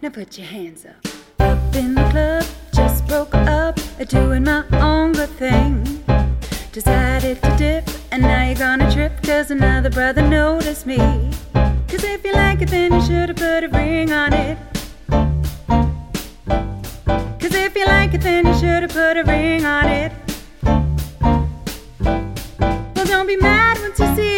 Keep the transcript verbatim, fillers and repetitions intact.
Now put your hands up. Up in the club, just broke up, doing my own good thing. Decided to dip, and now you're gonna trip, cause another brother noticed me. Cause if you like it, then you should've put a ring on it. Cause if you like it, then you should've put a ring on it. Well, don't be mad once you see